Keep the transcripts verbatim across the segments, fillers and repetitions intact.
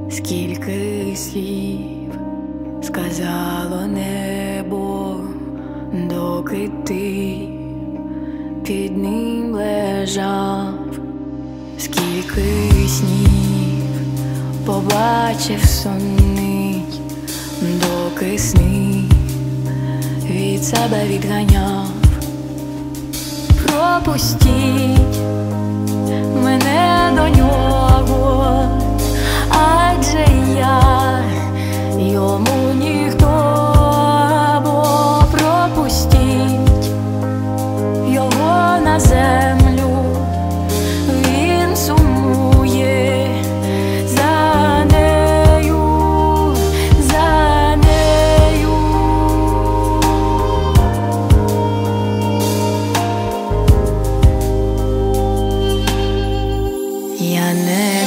Скільки слів сказало небо, доки ти під ним лежав, скільки снів побачив сонний, доки сни від себе відганяв. Пропустіть мене до нього, адже я йому ніхто, бо пропустіть його на землю, він сумує за нею, за нею. Я не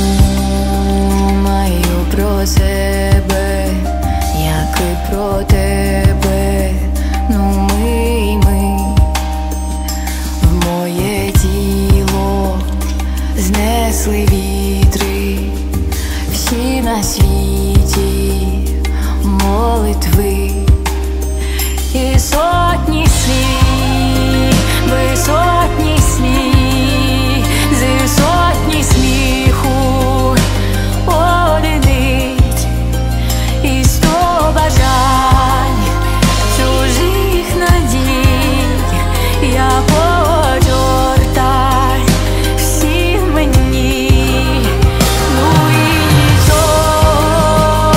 думаю про себе, як і про тебе. Ну ми й ми, в моє тіло знесли вітри, всі на світі молитви і сотні слів, висотні слів, зі сотні сміху одиниць і сто бажань, чужих надій я потортай всі в мені, ну і нічого,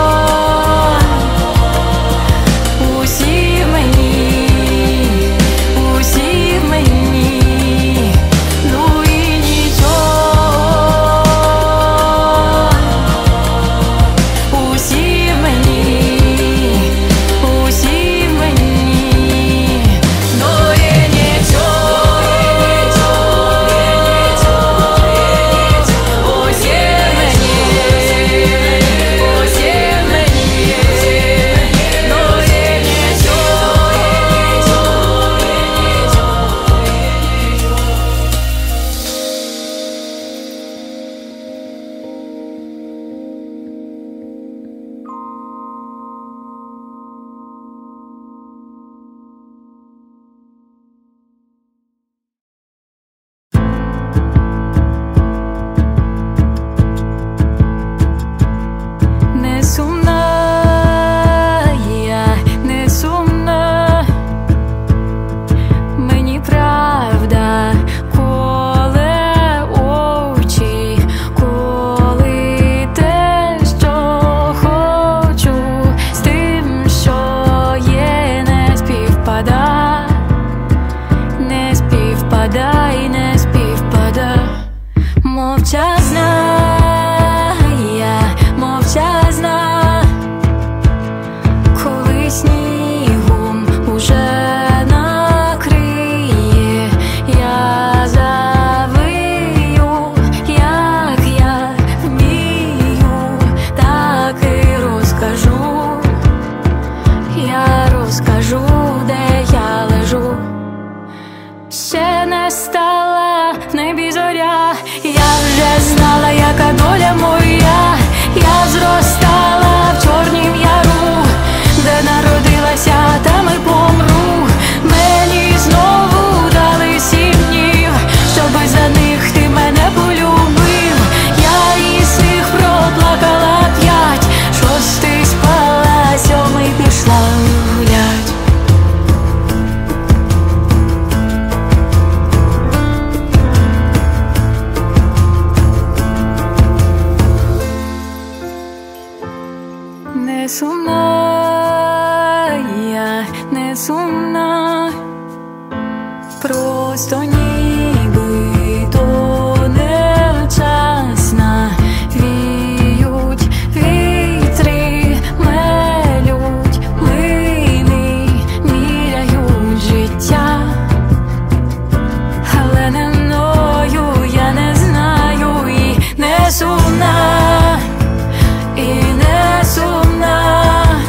усі в мені, усі в мені, ну і нічого, усі в мені, усі в мені, ну і нічого, усі в мені, усі в мені, ну і нічого. Не сумна, я не сумна, мені правда коле очі, коли те, що хочу, з тим, що є, не співпада, не співпада і не співпада. Мовчазна, я мовчазна, коли снігом уже накриє, я завию, як я вмію, так і розкажу, я розкажу, де я лежу. Ще не стала в небі зоря, я вже знала, яка доля моя. Я зростала в Чорнім Яру, де народилася, там і помру. Мені знову дали сім днів, щоби за них ти мене полюбив. Я із них проплакала п'ять, шостий спала, сьомий пішла гулять. Не сумна, я не сумна, просто ніби то невчасна. Віють вітри, мелють млини, міряють життя, але не мною, я не знаю і не сумна, і не сумна.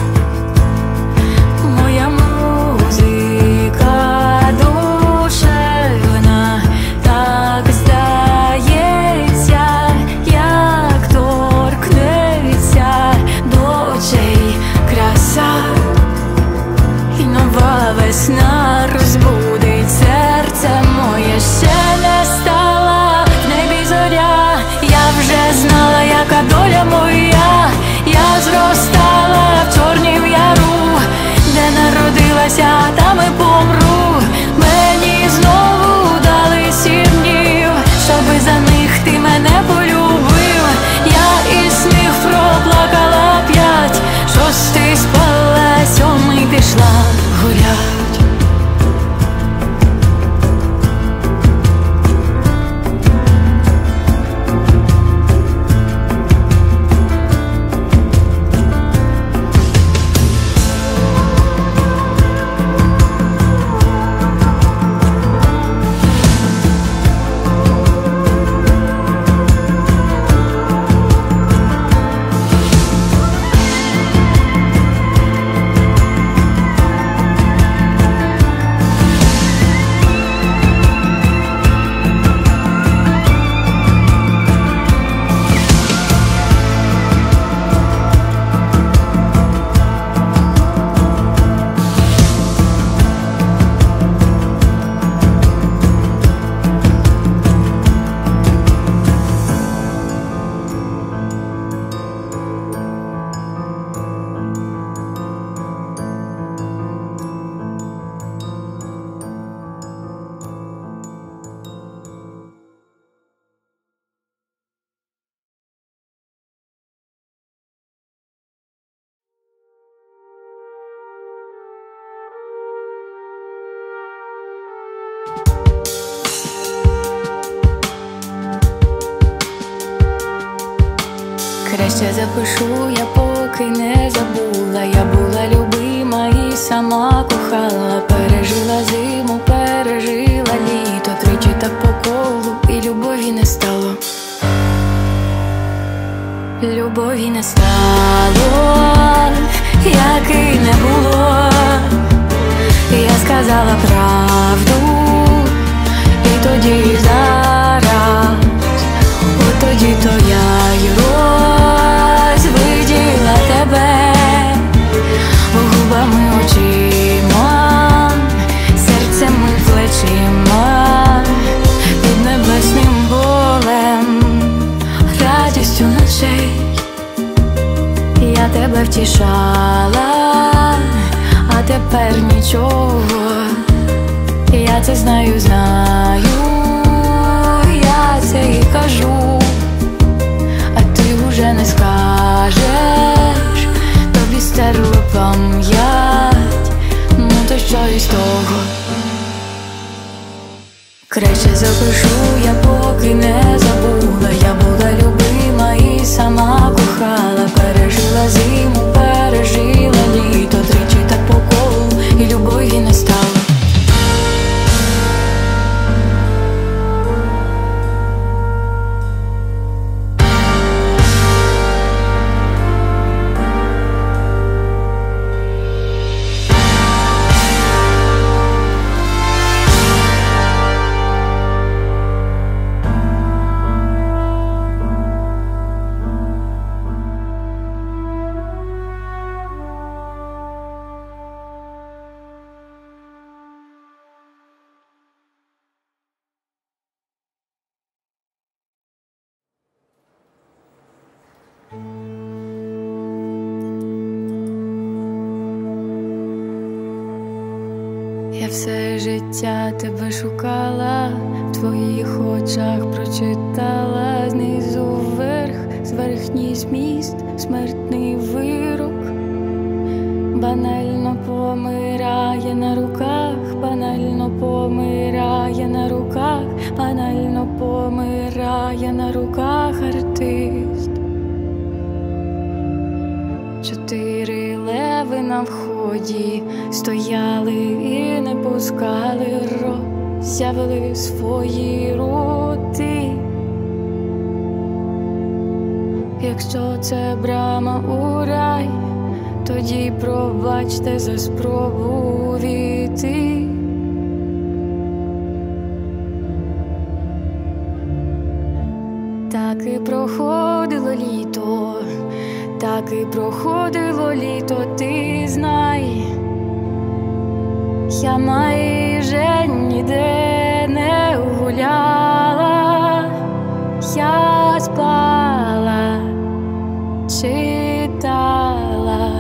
Краще запишу я, поки не забула. Я була любима і сама кохала. Пережила зиму, пережила літо, тричі так по колу, і любові не стало. Любові не стало, як і не було. Я сказала правду, і тоді, і зараз. От тоді то я й розвиділа тебе губами, очима, серцем і плечима, під небесним болем, радістю ночей. Я тебе втішала, а тепер нічого. Я це знаю, знаю, я це і кажу, а ти уже не скажеш, тобі стерли пам'ять, ну то що із того? Краще запишу я, поки не забула. Я була любима і сама кохала. Пережила зиму, пережила літо, тричі так по колу, і любові не стало. Я все життя тебе шукала, в твоїх очах прочитала знизу вверх, зверхній зміст, смертний вирок. Банально помирає на руках, банально помирає на руках, банально помирає на руках артист. Чотири леви на вході стояли і не пускали, роззявили свої роти. Якщо це брама у рай, тоді пробачте за спробу війти. Так і проходило літо, так і проходило літо, ти знай. Я майже ніде не гуляла, я спала, читала,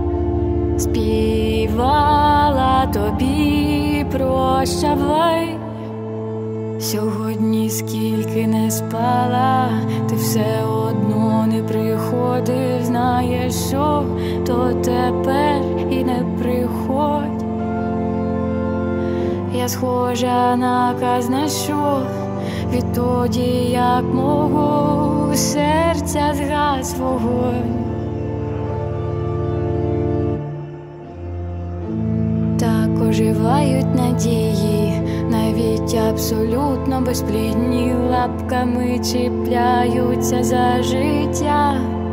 співала тобі прощавай. Сьогодні скільки не спала, ти все одно не приходив. Знаєш що, то тепер і не приходь. Я схожа на казна, що відтоді, як мого серця згас вогонь. Так оживають надії, навіть абсолютно безплідні, лапками чіпляються за життя.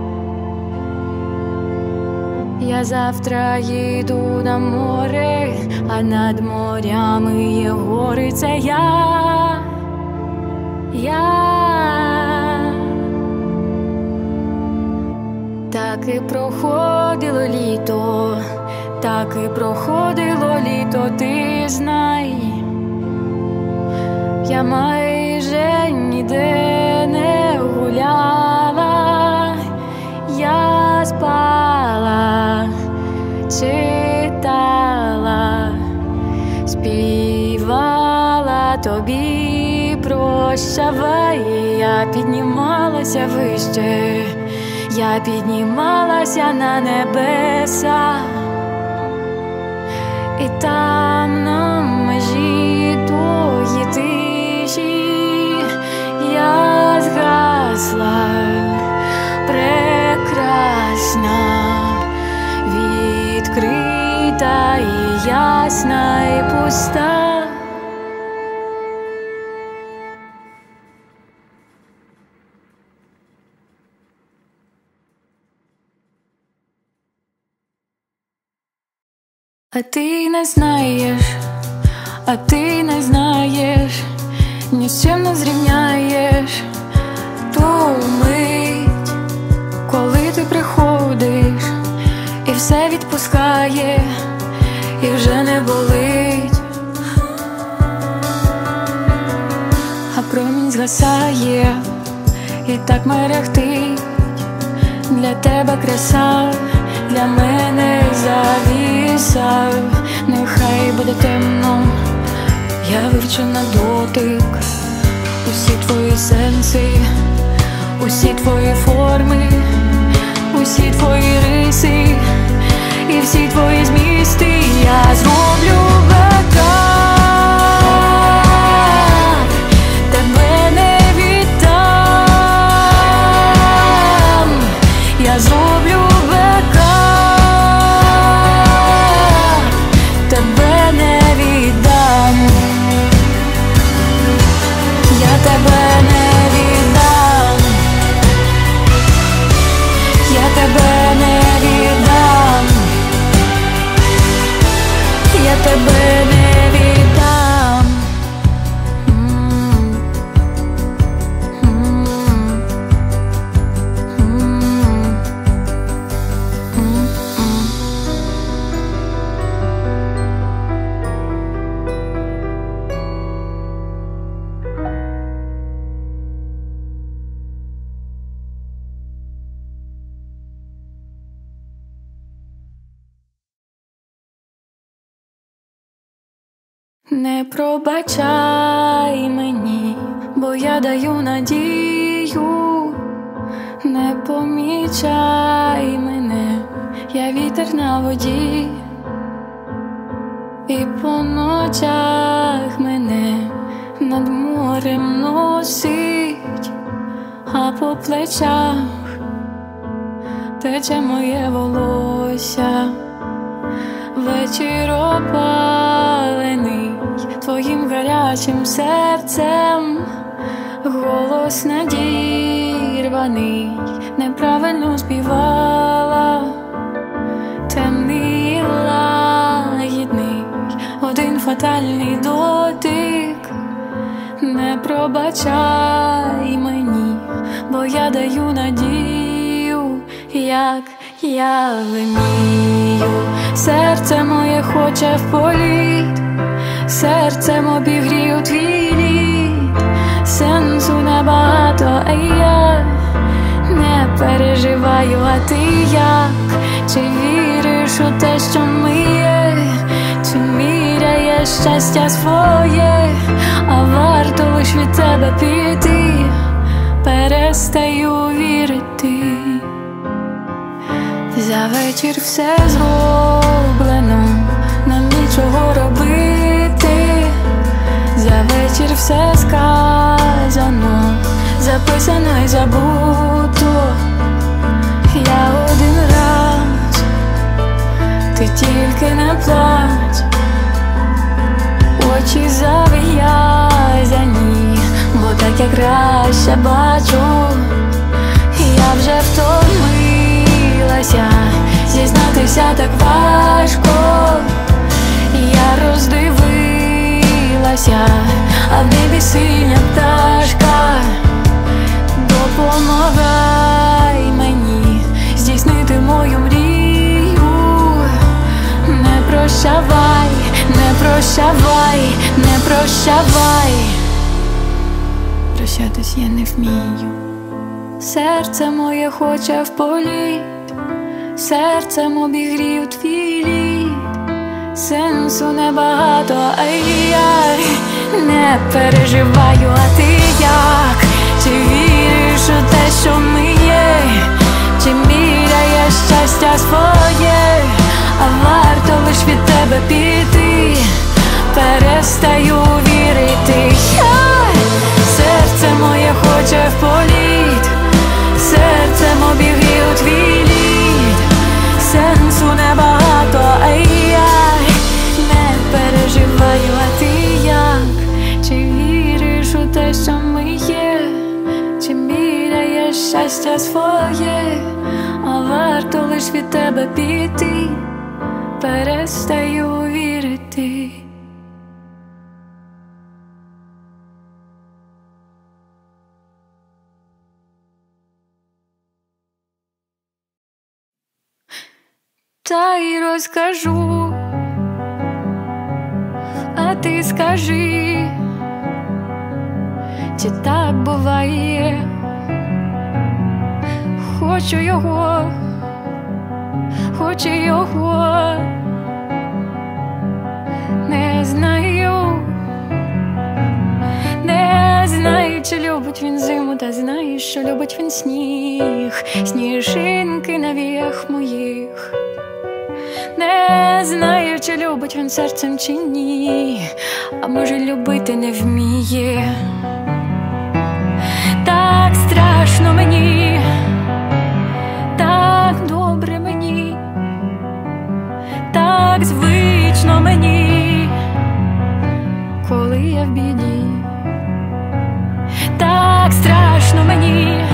Я завтра їду на море, а над морями є гори. Це я, я. Так і проходило літо, так і проходило літо, ти знай. Я майже ніде не гуляла, я спала, читала, співала тобі прощавай. Я піднімалася вище, я піднімалася на небеса, і там на межі тої тиші я згасла. ясна і пуста. А ти не знаєш, а ти не знаєш, ні з чим не зрівняєш ту мить, коли ти приходиш і все відпускає, і вже не болить, а промінь згасає, і так мерехтить. Для тебе краса, для мене завіса. Нехай буде темно, я вивчу на дотик усі твої сенси, усі твої форми, усі твої риси і всі твої змісти. Я зроблю бека, тебе не віддам. Я зроблю бека, тебе не віддам. Я тебе не віддам. Я тебе не віддам. Я тебе не віддам. Не пробачай мені, бо я даю надію. Не помічай мене, я вітер на воді. І по ночах мене над морем носить, а по плечах тече моє волосся. Вечір опалений твоїм гарячим серцем, голос надірваний, неправильно співала. Темний і лагідний, один фатальний дотик. Не пробачай мені, бо я даю надію, як я вмію. Серце моє хоче в політ, серцем обігрію твій лід. Сенсу небагато, а я не переживаю. А ти як? Чи віриш у те, що ми є? Чи міряєш щастя своє? А варто лиш від тебе піти, перестаю вірити. За вечір все зроблено, нам нічого робити. За вечір все сказано, записано і забуто. Я один раз, ти тільки не плач. Очі зав'язані, бо так я краще бачу. Я вже втомилася, зізнатися так важко. Я роздивилася, а в небі синя пташка. Допомагай мені здійснити мою мрію. Не прощавай, не прощавай, не прощавай. Прощатись я не вмію. Серце моє хоче в політ, серцем обігрів твій лід. Сенсу небагато, а я не переживаю. А ти як? Чи віриш у те, що ми є? Чи міряєш щастя своє? А варто лиш від тебе піти, перестаю вірити. Я, серце моє хоче в політ, серцем обігрів твій лід. Сенсу небагато, а я щастя своє, а варто лиш від тебе піти, перестаю вірити. Та й розкажу, а ти скажи, чи так буває? Хочу його, хочу його, не знаю, не знаю, чи любить він зиму, та знаю, що любить він сніг, сніжинки на віях моїх. Не знаю, чи любить він серцем, чи ні, а може любити не вміє. Так страшно мені, так добре мені, так звично мені, коли я в біді. Так страшно мені,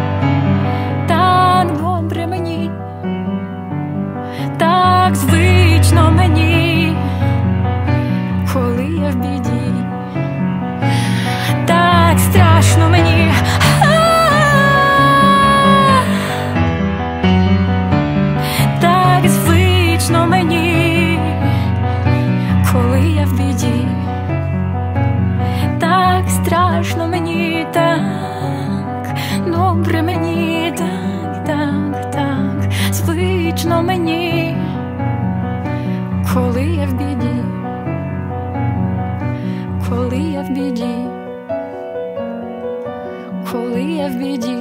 так добре мені, так звично мені, коли я в біді. Так страшно мені, так звично мені, коли я в біді. Так страшно мені, так добре мені, так, так, так звично мені, коли я в біді, коли я в біді, коли я в біді.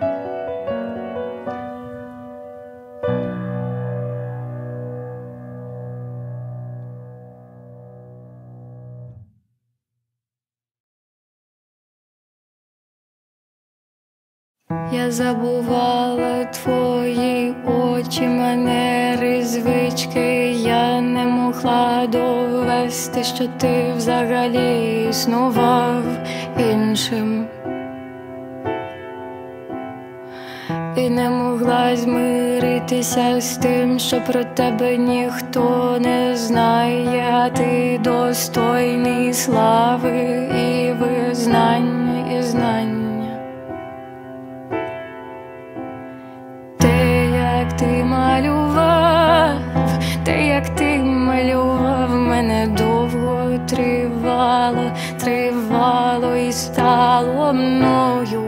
Я забувала твої очі, манери, звички. Я не могла довести, що ти взагалі існував іншим. І не могла змиритися з тим, що про тебе ніхто не знає, а ти достойний слави і визнання, і знання. Ти малював, те, як ти малював, мене довго тривало, тривало і стало мною.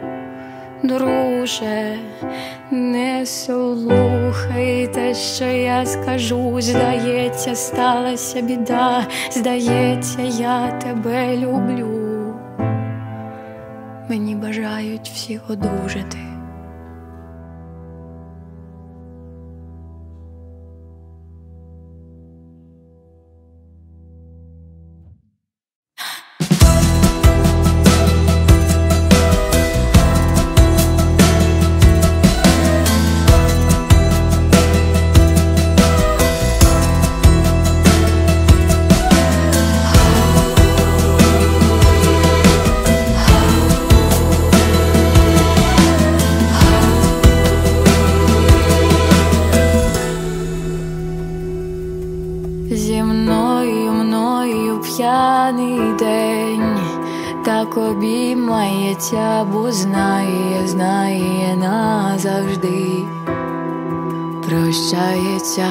Друже, не слухай те, що я скажу. Здається, сталася біда, здається, я тебе люблю. Мені бажають всі одужати. Зі мною, мною п'яний день так обіймається, бо знає, знає назавжди. Прощається,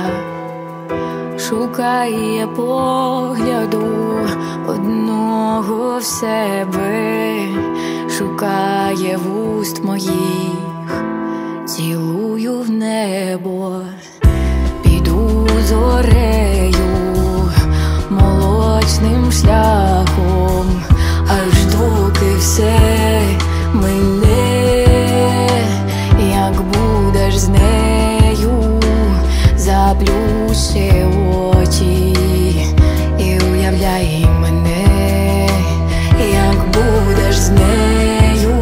шукає погляду одного в себе, шукає вуст моїх, цілую в небо. Піду зорею, молочним шляхом, аж доки все мине. Як будеш з нею, заплющи очі і уявляй мене. Як будеш з нею,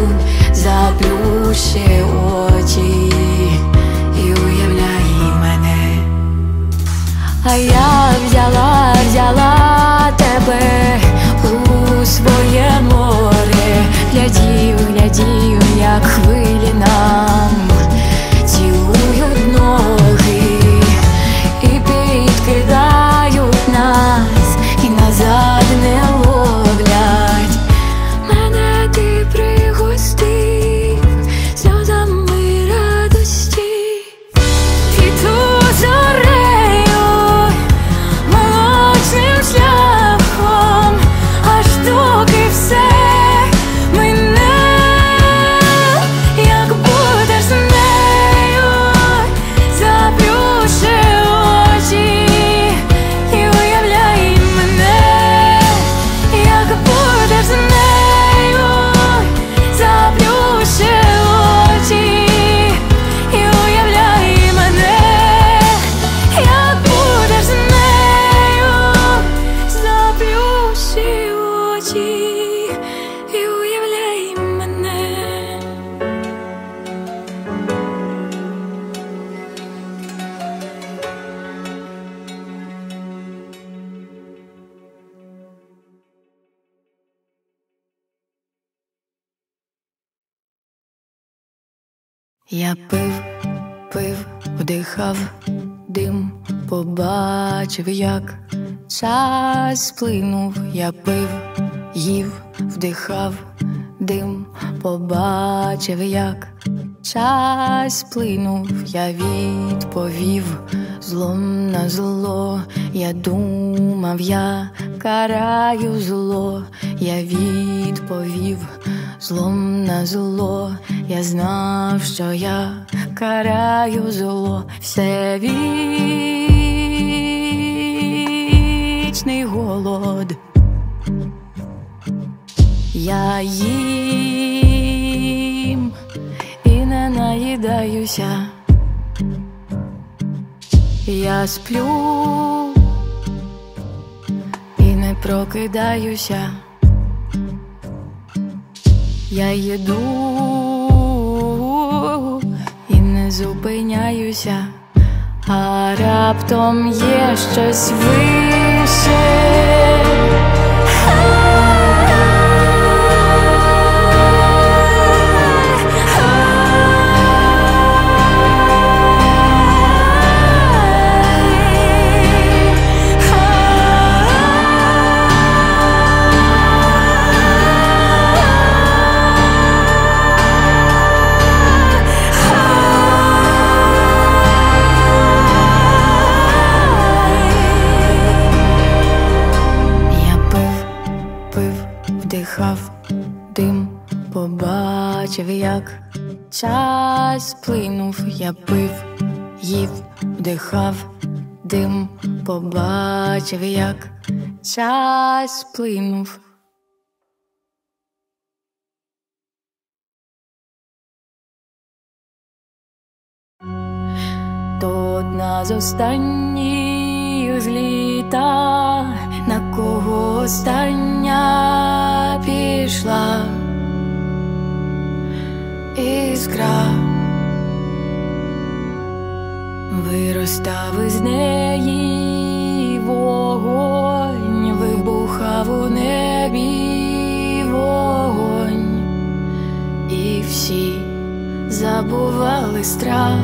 заплющи очі і уявляй мене. А я взяла, взяла тебе у своє море, глядів, глядів, як хвилі Я пив, пив, вдихав дим, побачив, як час сплинув. Я пив, їв, вдихав дим, побачив, як час сплинув. Я відповів злом на зло. Я думав, я караю зло. Я відповів злом на зло. Я знав, що я караю зло. Все вічний голод. Я їм і не наїдаюся. Я сплю і не прокидаюся. Я їду і не зупиняюся. А раптом є щось вище. Вдихав дим, побачив, як час сплинув. Я пив, їв, вдихав дим, побачив, як час сплинув. То одна з останніх зліта, на кого остання пішла іскра. Виростав із неї вогонь, вибухав у небі вогонь, і всі забували страх.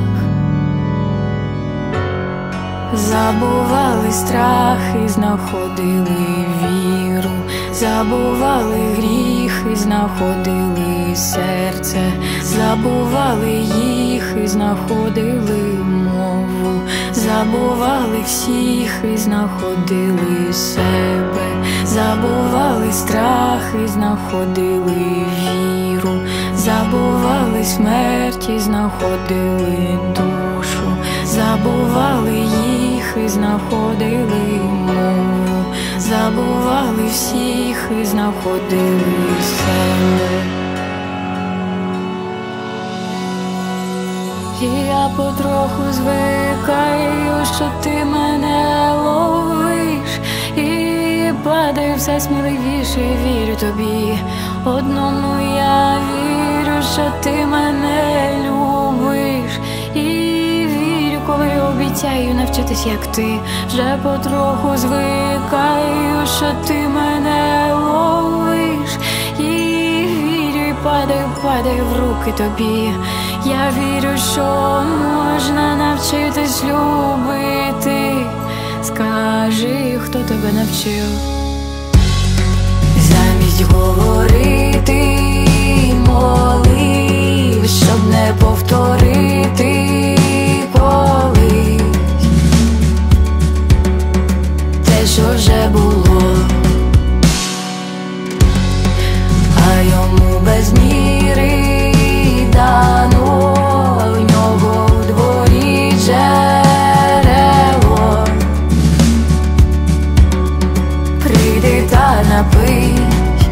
Забували страх і знаходили віру. Забували гріх і знаходили серце. Забували їх і знаходили мову. Забували всіх і знаходили себе. Забували страх і знаходили віру. Забували смерть і знаходили душу. Забували їх і знаходили мову. Забували всіх і знаходили себе. І я потроху звикаю, що ти мене ловиш, і падаю все сміливіше, вірю тобі. Одному я вірю, що ти мене любиш, і вірю, коли обіцяю навчитись, як ти. Вже потроху звикаю, що ти мене ловиш, і вірю, і падаю, падаю в руки тобі. Я вірю, що можна навчитись любити. Скажи, хто тебе навчив? Замість говорити, молив, щоб не повторити колись те, що вже було, а йому без міри дано, в нього в дворі джерело. Прийди та напий,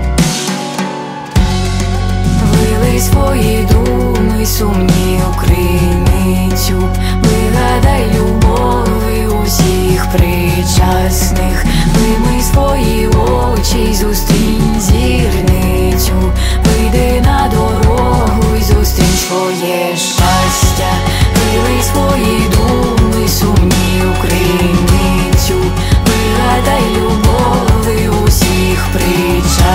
вилий свої думи сумні у криницю. Вигадай любові усіх причасних. Вимий свої очі й зустрінь зірницю. Вийди на дорогу й зустрінь своє щастя. Вилий свої думи сумні у криницю. Вигадай любові усіх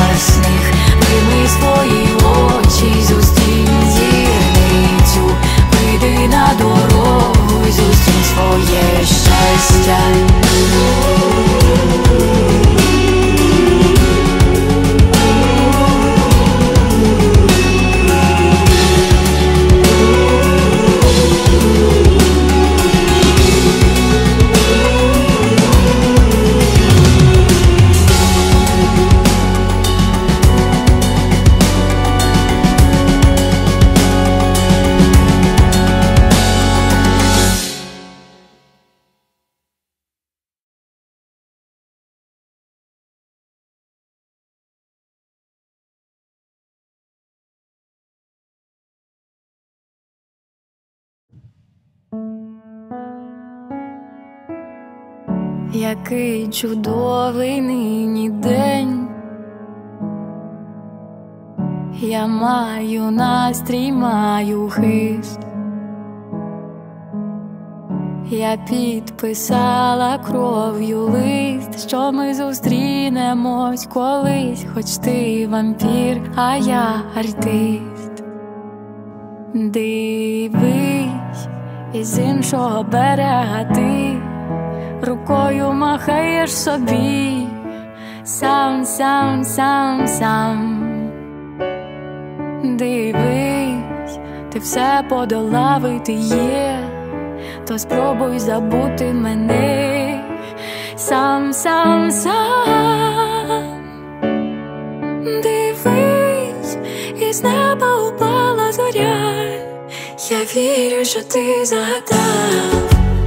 причасних. Вимий свої очі й зустрінь зірницю. Який чудовий нині день, я маю настрій, маю хист. Я підписала кров'ю лист, що ми зустрінемось колись, хоч ти вампір, а я артист. Дивись, із іншого берега ти рукою махаєш собі, сам, сам, сам, сам. Дивись, ти все подолав і ти є, то спробуй забути мене, сам, сам, сам. Дивись, із неба упала зоря, я вірю, що ти загадав.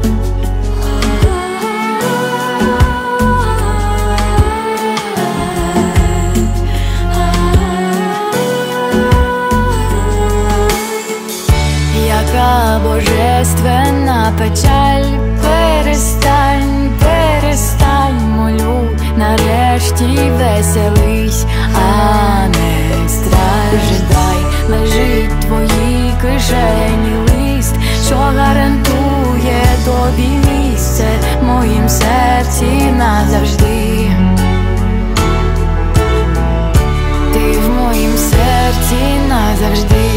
Яка божественна печаль, перестань, перестань, молю, нарешті веселись, а не страждай. Лежить в твоїй кишені лист, що гарантує тобі місце в моїм серці назавжди. Ти в моїм серці назавжди.